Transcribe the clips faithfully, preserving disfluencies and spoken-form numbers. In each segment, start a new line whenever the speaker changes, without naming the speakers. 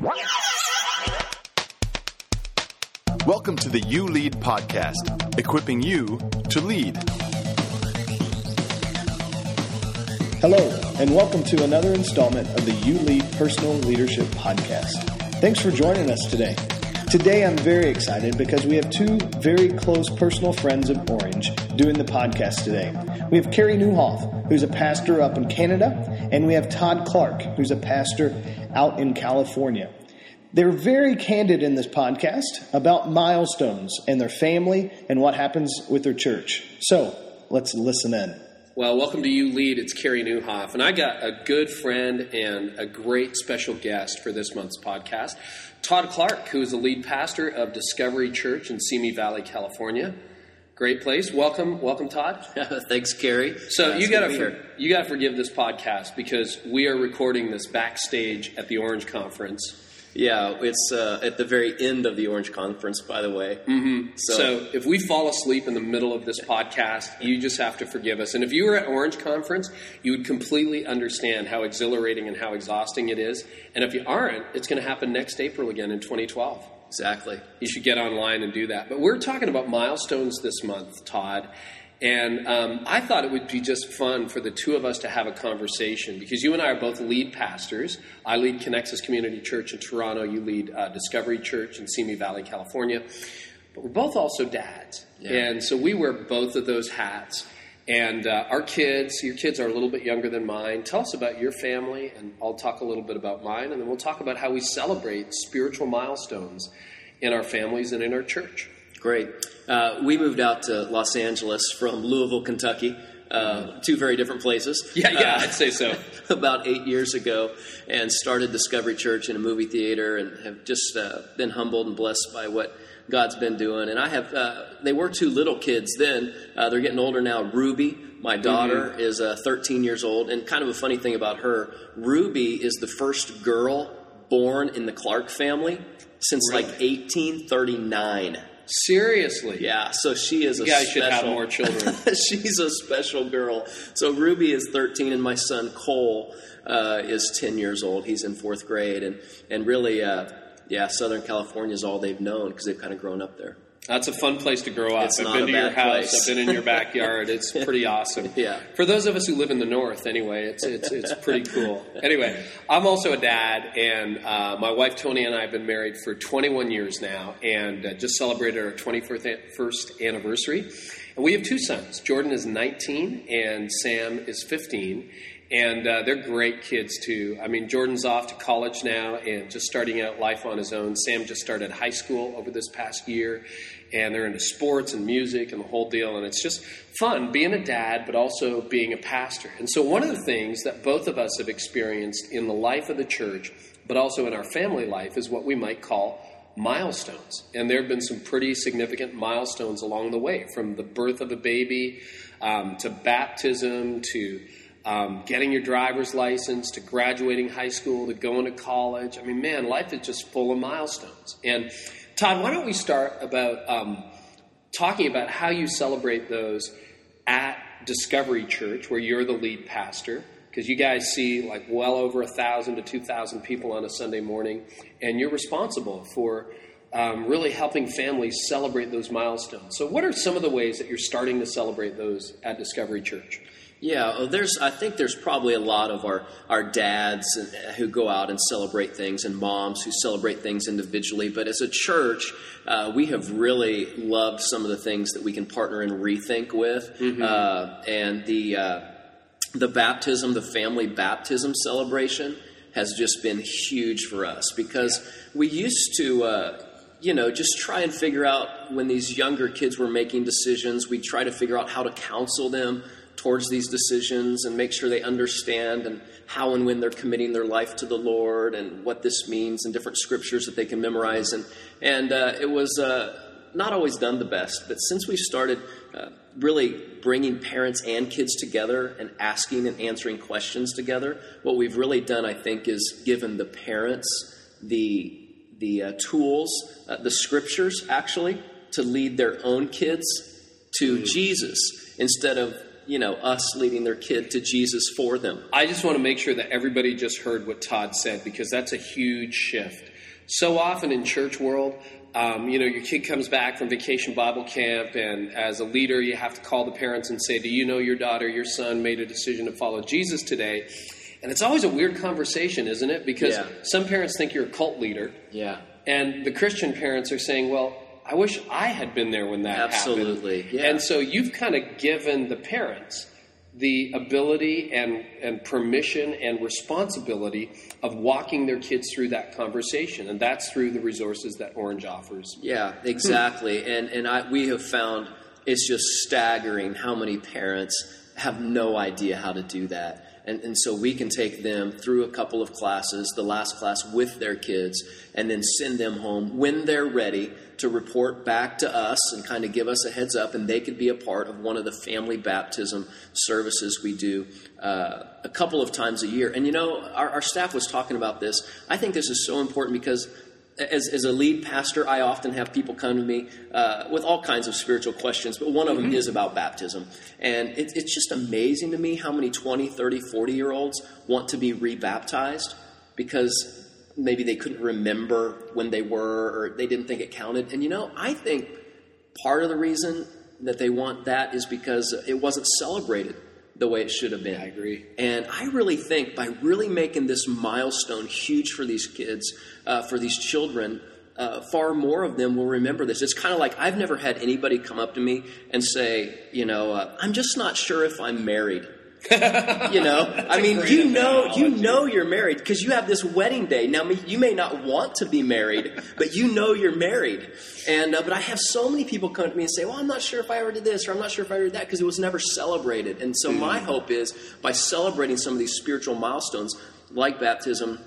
Welcome to the You Lead podcast, equipping you to lead.
Hello, and welcome to another installment of the You Lead Personal Leadership Podcast. Thanks for joining us today. Today I'm very excited because we have two very close personal friends of Orange doing the podcast today. We have Carrie Newhoff, who's a pastor up in Canada, and we have Todd Clark, who's a pastor out in California. They're very candid in this podcast about milestones and their family and what happens with their church. So let's listen in.
Well, welcome to You Lead. It's Carrie Newhoff, and I got a good friend and a great special guest for this month's podcast, Todd Clark, who is the lead pastor of Discovery Church in Simi Valley, California. Great place. Welcome, welcome, Todd.
Thanks, Carrie.
So
That's
you got to for, you got to forgive this podcast because we are recording this backstage at the Orange Conference.
Yeah, it's uh, at the very end of the Orange Conference, by the way.
Mm-hmm. So, so if we fall asleep in the middle of this podcast, you just have to forgive us. And if you were at Orange Conference, you would completely understand how exhilarating and how exhausting it is. And if you aren't, it's going to happen next April again in twenty twelve.
Exactly.
You should get online and do that. But we're talking about milestones this month, Todd. And um, I thought it would be just fun for the two of us to have a conversation because you and I are both lead pastors. I lead Connexus Community Church in Toronto. You lead uh, Discovery Church in Simi Valley, California. But we're both also dads. Yeah. And so we wear both of those hats. And uh, our kids, your kids are a little bit younger than mine. Tell us about your family, and I'll talk a little bit about mine. And then we'll talk about how we celebrate spiritual milestones in our families and in our church.
Great. Uh, we moved out to Los Angeles from Louisville, Kentucky, uh, two very different places.
Yeah, yeah,
uh,
I'd say so.
About eight years ago, and started Discovery Church in a movie theater, and have just uh, been humbled and blessed by what God's been doing. And I have, uh, they were two little kids then. Uh, they're getting older now. Ruby, my daughter, mm-hmm. is uh, thirteen years old. And kind of a funny thing about her, Ruby is the first girl born in the Clark family since really? like eighteen thirty-nine.
Seriously?
Yeah, so she is
you
a
guys
special...
should have more children.
She's a special girl. So Ruby is thirteen, and my son Cole uh, is ten years old. He's in fourth grade. And, and really, uh, yeah, Southern California is all they've known because they've kind of grown up there.
That's a fun place to grow up.
It's
I've
not
been
a
to
bad
your house.
place.
I've been in your backyard. It's pretty awesome.
Yeah.
For those of us who live in the north, anyway, it's it's it's pretty cool. Anyway, I'm also a dad, and uh, my wife Tony and I have been married for twenty-one years now, and uh, just celebrated our twenty-first anniversary. And we have two sons. Jordan is nineteen, and Sam is fifteen. And uh, they're great kids, too. I mean, Jordan's off to college now and just starting out life on his own. Sam just started high school over this past year, and they're into sports and music and the whole deal. And it's just fun being a dad, but also being a pastor. And so one of the things that both of us have experienced in the life of the church, but also in our family life, is what we might call milestones. And there have been some pretty significant milestones along the way, from the birth of a baby um, to baptism to Um, getting your driver's license, to graduating high school, to going to college. I mean, man, life is just full of milestones. And Todd, why don't we start about um, talking about how you celebrate those at Discovery Church, where you're the lead pastor, because you guys see like well over a thousand to two thousand people on a Sunday morning, and you're responsible for um, really helping families celebrate those milestones. So what are some of the ways that you're starting to celebrate those at Discovery Church?
Yeah, there's. I think there's probably a lot of our, our dads who go out and celebrate things, and moms who celebrate things individually. But as a church, uh, we have really loved some of the things that we can partner and rethink with. Mm-hmm. Uh, and the uh, the baptism, the family baptism celebration has just been huge for us because we used to, uh, you know, just try and figure out when these younger kids were making decisions, we try to figure out how to counsel them towards these decisions and make sure they understand and how and when they're committing their life to the Lord and what this means and different scriptures that they can memorize. And and uh, it was uh, not always done the best, but since we started uh, really bringing parents and kids together and asking and answering questions together, what we've really done, I think, is given the parents the the uh, tools, uh, the scriptures, actually, to lead their own kids to mm. Jesus instead of, you know, us leading their kid to Jesus for them.
I just want to make sure that everybody just heard what Todd said, because that's a huge shift. So often in church world, um, you know, your kid comes back from vacation Bible camp, and as a leader, you have to call the parents and say, do you know your daughter, your son made a decision to follow Jesus today? And it's always a weird conversation, isn't it? Because
yeah.
some parents think you're a cult leader.
Yeah.
And the Christian parents are saying, well, I wish I had been there when that
Absolutely.
happened.
Yeah.
And so you've kind of given the parents the ability and, and permission and responsibility of walking their kids through that conversation. And that's through the resources that Orange offers.
Yeah, exactly. Hmm. And and I, we have found it's just staggering how many parents have no idea how to do that. And, and so we can take them through a couple of classes, the last class with their kids, and then send them home when they're ready to report back to us and kind of give us a heads up, and they could be a part of one of the family baptism services we do uh, a couple of times a year. And, you know, our, our staff was talking about this. I think this is so important because As, as a lead pastor, I often have people come to me uh, with all kinds of spiritual questions, but one of them mm-hmm. is about baptism. And it, it's just amazing to me how many twenty, thirty, forty-year-olds want to be rebaptized because maybe they couldn't remember when they were or they didn't think it counted. And, you know, I think part of the reason that they want that is because it wasn't celebrated the way it should have been.
I agree.
And I really think by really making this milestone huge for these kids, uh, for these children, uh, far more of them will remember this. It's kind of like I've never had anybody come up to me and say, you know, uh, I'm just not sure if I'm married. You know, I mean, you know, you know you're married because you have this wedding day. Now, you may not want to be married, but you know you're married. And uh, but I have so many people come to me and say, well, I'm not sure if I ever did this or I'm not sure if I ever did that because it was never celebrated. And so my hope is by celebrating some of these spiritual milestones like baptism,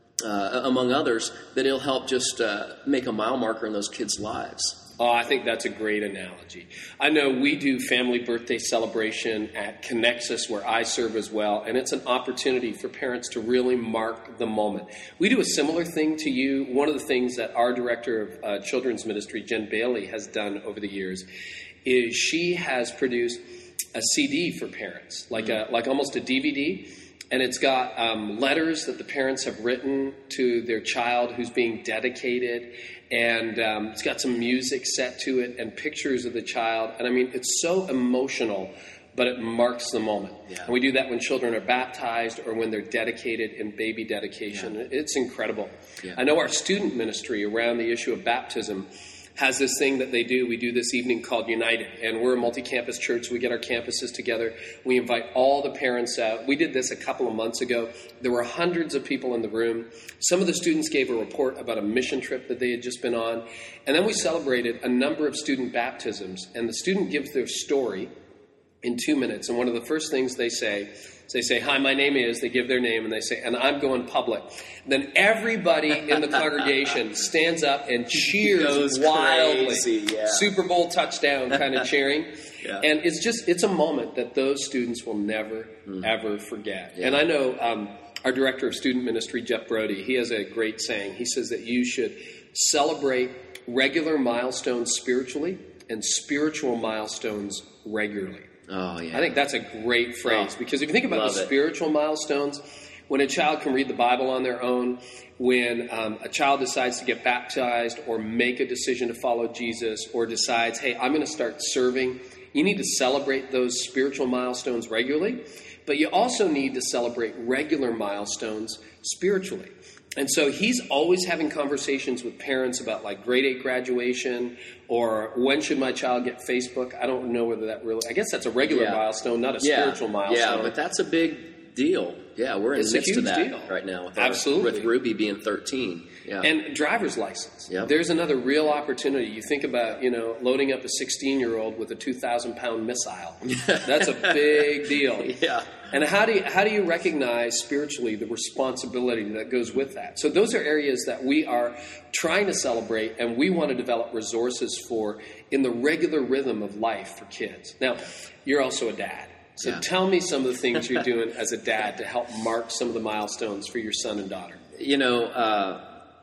uh, among others, that it'll help just uh, make a mile marker in those kids' lives.
Oh, I think that's a great analogy. I know we do family birthday celebration at Connexus, where I serve as well, and it's an opportunity for parents to really mark the moment. We do a similar thing to you. One of the things that our director of uh, children's ministry, Jen Bailey, has done over the years is she has produced a C D for parents, like a like almost a D V D. And it's got um, letters that the parents have written to their child who's being dedicated. And um, it's got some music set to it and pictures of the child. And I mean, it's so emotional, but it marks the moment. Yeah. And we do that when children are baptized or when they're dedicated in baby dedication. Yeah. It's incredible. Yeah. I know our student ministry around the issue of baptism has this thing that they do. We do this evening called United, and we're a multi-campus church. We get our campuses together. We invite all the parents out. We did this a couple of months ago. There were hundreds of people in the room. Some of the students gave a report about a mission trip that they had just been on, and then we celebrated a number of student baptisms, and the student gives their story in two minutes, and one of the first things they say is they say, hi, my name is, they give their name, and they say, and I'm going public. Then everybody in the congregation stands up and cheers wildly.
Crazy, yeah.
Super Bowl touchdown kind of cheering. Yeah. And it's just, it's a moment that those students will never, mm. ever forget. Yeah. And I know um, our director of student ministry, Jeff Brody, he has a great saying. He says that you should celebrate regular milestones spiritually and spiritual milestones regularly.
Oh, yeah.
I think that's a great phrase oh, because if you think about the
it.
spiritual milestones, when a child can read the Bible on their own, when um, a child decides to get baptized or make a decision to follow Jesus or decides, hey, I'm going to start serving, you need to celebrate those spiritual milestones regularly, but you also need to celebrate regular milestones spiritually. And so he's always having conversations with parents about like grade eight graduation or when should my child get Facebook. I don't know whether that really, I guess that's a regular
yeah.
milestone, not a
yeah.
spiritual milestone.
Yeah, but that's a big deal. Yeah, we're in
it's
the midst of that
deal.
right now with,
Absolutely.
Our, with Ruby being thirteen. Yeah.
And driver's license.
Yep.
There's another real opportunity. You think about, you know, loading up a sixteen-year-old with a two thousand pound missile. That's a big deal.
Yeah.
And how do you, how do you recognize spiritually the responsibility that goes with that? So those are areas that we are trying to celebrate and we want to develop resources for in the regular rhythm of life for kids. Now, you're also a dad. So
yeah.
tell me some of the things you're doing as a dad to help mark some of the milestones for your son and daughter.
You know, uh,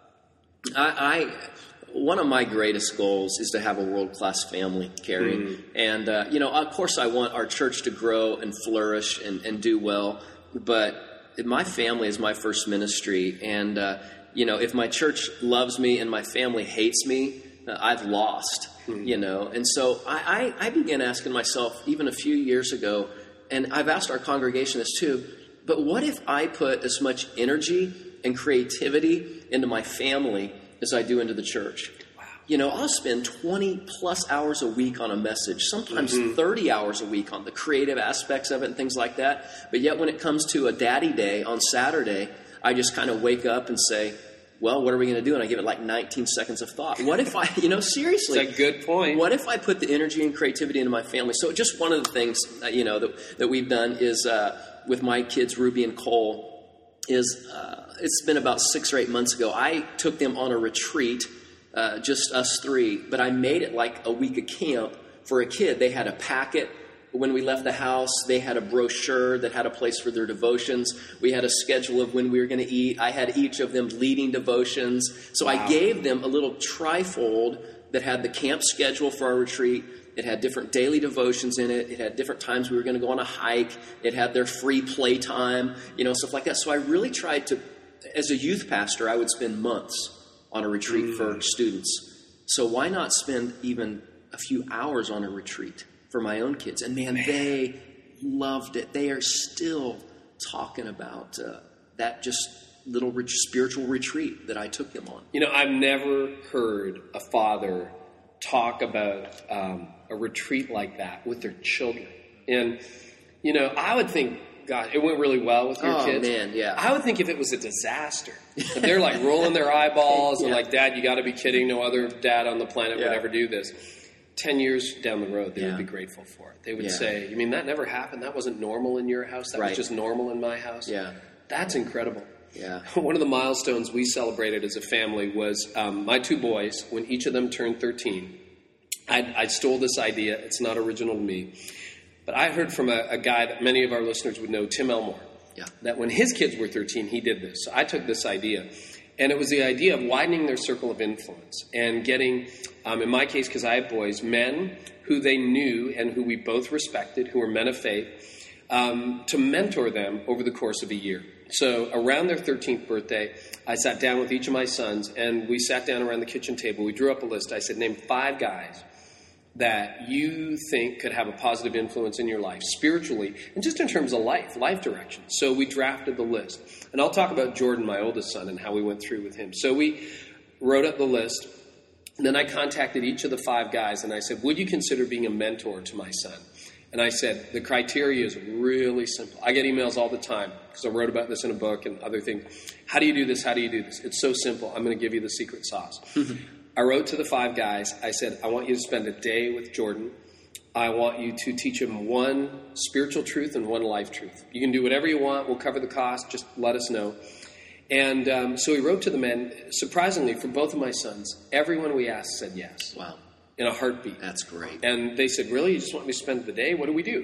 I, I one of my greatest goals is to have a world-class family, Carrie. Mm. And, uh, you know, of course I want our church to grow and flourish and, and do well, but my family is my first ministry. And, uh, you know, if my church loves me and my family hates me, uh, I've lost, mm-hmm. you know. And so I, I, I began asking myself even a few years ago, and I've asked our congregation this too, but what if I put as much energy and creativity into my family as I do into the church? Wow. You know, I'll spend twenty plus hours a week on a message, sometimes mm-hmm. thirty hours a week on the creative aspects of it and things like that. But yet when it comes to a daddy day on Saturday, I just kind of wake up and say, well, what are we going to do? And I give it like nineteen seconds of thought. What if I, you know, seriously.
It's a good point.
What if I put the energy and creativity into my family? So just one of the things, uh, you know, that, that we've done is uh, with my kids, Ruby and Cole, is uh, it's been about six or eight months ago. I took them on a retreat, uh, just us three, but I made it like a week of camp for a kid. They had a packet. When we left the house, they had a brochure that had a place for their devotions. We had a schedule of when we were going to eat. I had each of them leading devotions. So wow. I gave them a little trifold that had the camp schedule for our retreat. It had different daily devotions in it. It had different times we were going to go on a hike. It had their free play time, you know, stuff like that. So I really tried to, as a youth pastor, I would spend months on a retreat mm. for students. So why not spend even a few hours on a retreat for my own kids? And man, they loved it. They are still talking about uh, that just little rich spiritual retreat that I took them on.
You know, I've never heard a father talk about um, a retreat like that with their children. And, you know, I would think, God, it went really well with your
oh,
kids.
man, yeah.
I would think if it was a disaster, if they're like rolling their eyeballs yeah. and like, Dad, you got to be kidding. No other dad on the planet
yeah.
would ever do this. Ten years down the road, they
yeah.
would be grateful for it. They would
yeah.
say, you mean that never happened? That wasn't normal in your house? That
right.
was just normal in my house?
Yeah.
That's incredible.
Yeah.
One of the milestones we celebrated as a family was um, my two boys, when each of them turned thirteen, I, I stole this idea. It's not original to me. But I heard from a, a guy that many of our listeners would know, Tim Elmore,
yeah.
that when his kids were thirteen, he did this. So I took this idea. And it was the idea of widening their circle of influence and getting, um, in my case, because I have boys, men who they knew and who we both respected, who were men of faith, um, to mentor them over the course of a year. So around their thirteenth birthday, I sat down with each of my sons, and we sat down around the kitchen table. We drew up a list. I said, name five guys that you think could have a positive influence in your life, spiritually, and just in terms of life, life direction. So we drafted the list. And I'll talk about Jordan, my oldest son, and how we went through with him. So we wrote up the list. And then I contacted each of the five guys, and I said, would you consider being a mentor to my son? And I said, the criteria is really simple. I get emails all the time, because I wrote about this in a book and other things. How do you do this? How do you do this? It's so simple. I'm going to give you the secret sauce. I wrote to the five guys. I said, I want you to spend a day with Jordan. I want you to teach him one spiritual truth and one life truth. You can do whatever you want. We'll cover the cost. Just let us know. And um, so we wrote to the men. Surprisingly, for both of my sons, everyone we asked said yes.
Wow.
In a heartbeat.
That's great.
And they said, really? You just want me to spend the day? What do we do?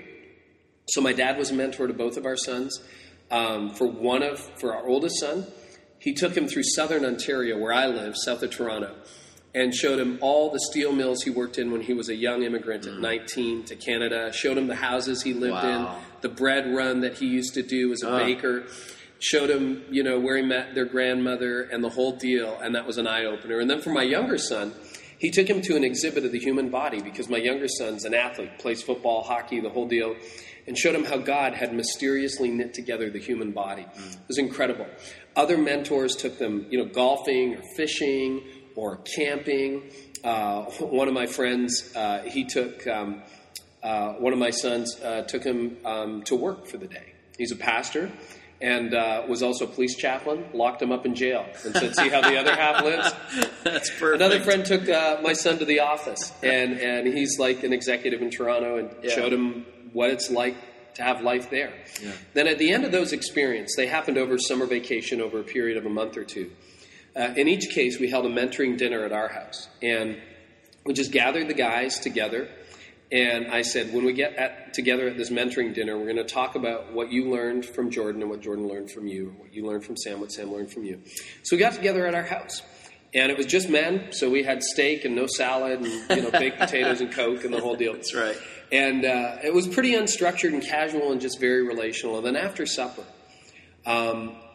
So my dad was a mentor to both of our sons. Um, for one of, for our oldest son, he took him through southern Ontario, where I live, south of Toronto, and showed him all the steel mills he worked in when he was a young immigrant at nineteen to Canada, showed him the houses he lived
wow.
in, the bread run that he used to do as a uh. baker, showed him, you know, where he met their grandmother and the whole deal, and that was an eye-opener. And then for my younger son, he took him to an exhibit of the human body, because my younger son's an athlete, plays football, hockey, the whole deal, and showed him how God had mysteriously knit together the human body. Mm. It was incredible. Other mentors took them, you know, golfing or fishing or camping. Uh, one of my friends, uh, he took, um, uh, one of my sons uh, took him um, to work for the day. He's a pastor and uh, was also a police chaplain, locked him up in jail and said, see how the other half lives?
That's perfect.
Another friend took uh, my son to the office, and, and he's like an executive in Toronto, and yeah. showed him what it's like to have life there. Yeah. Then at the end of those experiences, they happened over summer vacation over a period of a month or two. Uh, in each case, we held a mentoring dinner at our house, and we just gathered the guys together, and I said, when we get at, together at this mentoring dinner, we're going to talk about what you learned from Jordan and what Jordan learned from you, or what you learned from Sam, what Sam learned from you. So we got together at our house, and it was just men, so we had steak and no salad and, you know, baked potatoes and Coke and the whole deal.
That's right.
And uh, it was pretty unstructured and casual and just very relational. And then after supper, um,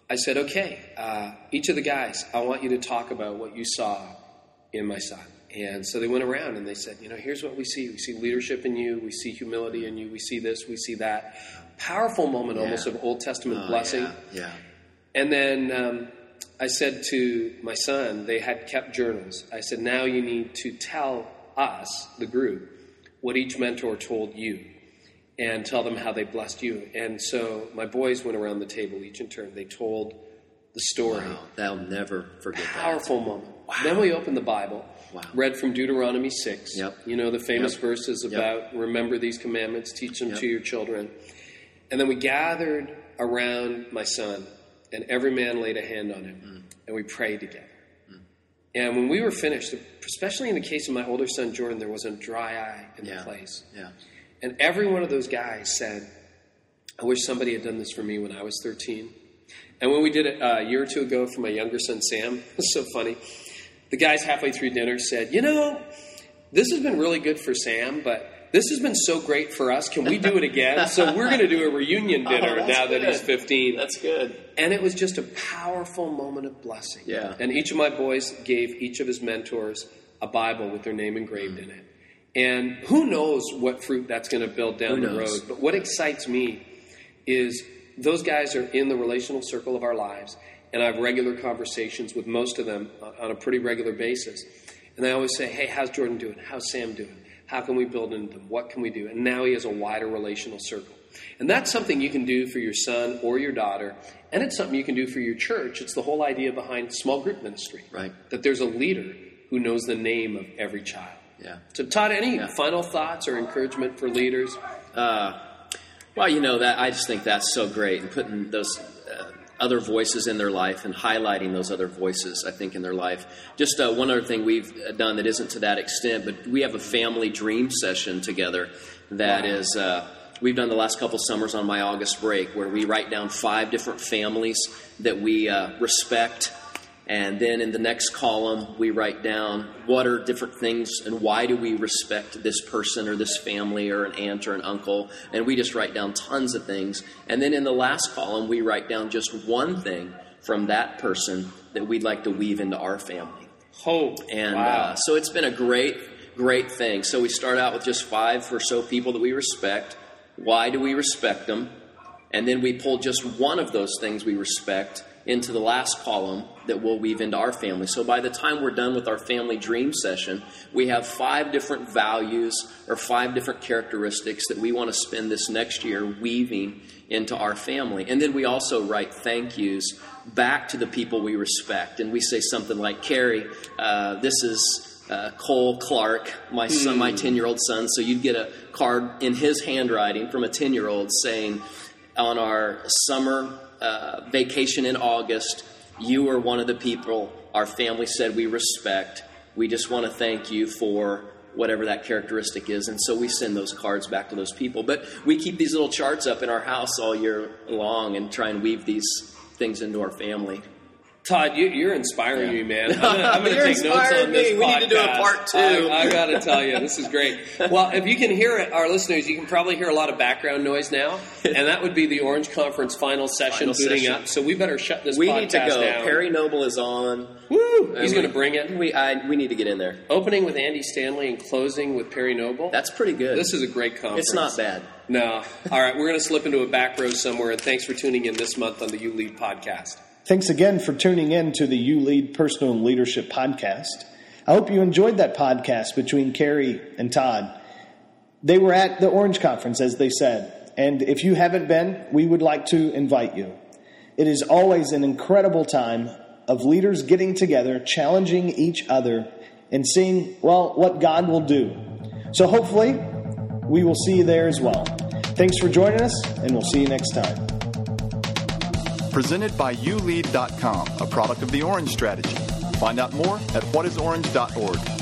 I said, okay, uh, each of the guys, I want you to talk about what you saw in my son. And so they went around and they said, you know, here's what we see. We see leadership in you. We see humility in you. We see this. We see that. Powerful moment yeah. almost of Old Testament
oh,
blessing.
Yeah, yeah.
And then um, I said to my son, they had kept journals. I said, now you need to tell us, the group, what each mentor told you and tell them how they blessed you. And so my boys went around the table each in turn. They told the story.
Wow, they'll never forget
Powerful
that.
moment.
Wow.
Then we opened the Bible,
wow.
read from Deuteronomy six.
Yep.
You know, the famous
yep.
verses about
yep.
remember these commandments, teach them
yep.
to your children. And then we gathered around my son, and every man laid a hand on him, mm. and we prayed together. Mm. And when we were finished, especially in the case of my older son, Jordan, there was a dry eye in
yeah.
the place.
Yeah.
And every one of those guys said, I wish somebody had done this for me when I was thirteen. And when we did it uh, a year or two ago for my younger son, Sam, it was so funny. The guys halfway through dinner said, you know, this has been really good for Sam, but this has been so great for us. Can we do it again? So we're going to do a reunion dinner
oh,
now
good.
that he's fifteen.
That's good.
And it was just a powerful moment of blessing.
Yeah.
And each of my boys gave each of his mentors a Bible with their name engraved mm. in it. And who knows what fruit that's going to build down
who
the
knows?
road. But what excites me is those guys are in the relational circle of our lives, and I have regular conversations with most of them on a pretty regular basis. And I always say, hey, how's Jordan doing? How's Sam doing? How can we build into them? What can we do? And now he has a wider relational circle. And that's something you can do for your son or your daughter, and it's something you can do for your church. It's the whole idea behind small group ministry,
right? That
there's a leader who knows the name of every child.
Yeah.
So, Todd, any
yeah.
final thoughts or encouragement for leaders?
Uh, well, you know, that I just think that's so great, and putting those uh, other voices in their life and highlighting those other voices, I think, in their life. Just uh, one other thing we've done that isn't to that extent, but we have a family dream session together that wow. is, uh, we've done the last couple summers on my August break, where we write down five different families that we uh, respect. And then in the next column, we write down what are different things and why do we respect this person or this family or an aunt or an uncle. And we just write down tons of things. And then in the last column, we write down just one thing from that person that we'd like to weave into our family.
Hope.
And
wow.
uh, so it's been a great, great thing. So we start out with just five or so people that we respect. Why do we respect them? And then we pull just one of those things we respect into the last column that we'll weave into our family. So by the time we're done with our family dream session, we have five different values or five different characteristics that we want to spend this next year weaving into our family. And then we also write thank yous back to the people we respect. And we say something like, Carrie, uh, this is uh, Cole Clark, my son, my ten-year-old son. So you'd get a card in his handwriting from a ten-year-old saying, on our summer uh, vacation in August, you are one of the people our family said we respect. We just want to thank you for whatever that characteristic is. And so we send those cards back to those people. But we keep these little charts up in our house all year long and try and weave these things into our family.
Todd, you, you're inspiring
yeah.
me, man. I'm going to take notes on this
me. We
podcast.
need to do a part two.
I, I got to tell you, this is great. Well, if you can hear it, our listeners, you can probably hear a lot of background noise now, and that would be the Orange Conference final session
final
booting
session.
up. So we better shut this
we
podcast down.
need to go. Down. Perry Noble is on.
Woo! He's going to bring it.
We I, we need to get in there.
Opening with Andy Stanley and closing with Perry Noble.
That's pretty good.
This is a great conference.
It's not bad.
No. All right, we're going to slip into a back row somewhere, and thanks for tuning in this month on the You Lead podcast.
Thanks again for tuning in to the You Lead Personal Leadership podcast. I hope you enjoyed that podcast between Carrie and Todd. They were at the Orange Conference, as they said, and if you haven't been, we would like to invite you. It is always an incredible time of leaders getting together, challenging each other, and seeing, well, what God will do. So hopefully, we will see you there as well. Thanks for joining us, and we'll see you next time.
Presented by you lead dot com, a product of the Orange Strategy. Find out more at what is orange dot org.